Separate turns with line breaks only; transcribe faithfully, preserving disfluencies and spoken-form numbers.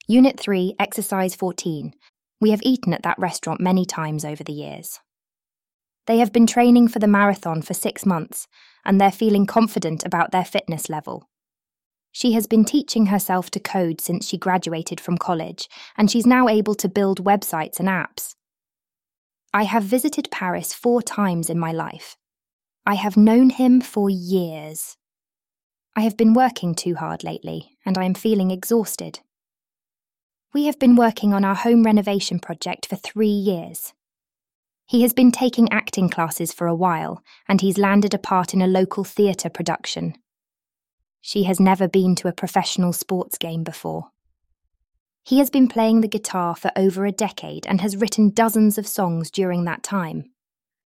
Unit three, Exercise fourteen. We have eaten at that restaurant many times over the years. They have been training for the marathon for six months, and they're feeling confident about their fitness level. She has been teaching herself to code since she graduated from college, and she's now able to build websites and apps. I have visited Paris four times in my life. I have known him for years. I have been working too hard lately, and I am feeling exhausted. We have been working on our home renovation project for three years. He has been taking acting classes for a while, and he's landed a part in a local theatre production. She has never been to a professional sports game before. He has been playing the guitar for over a decade and has written dozens of songs during that time.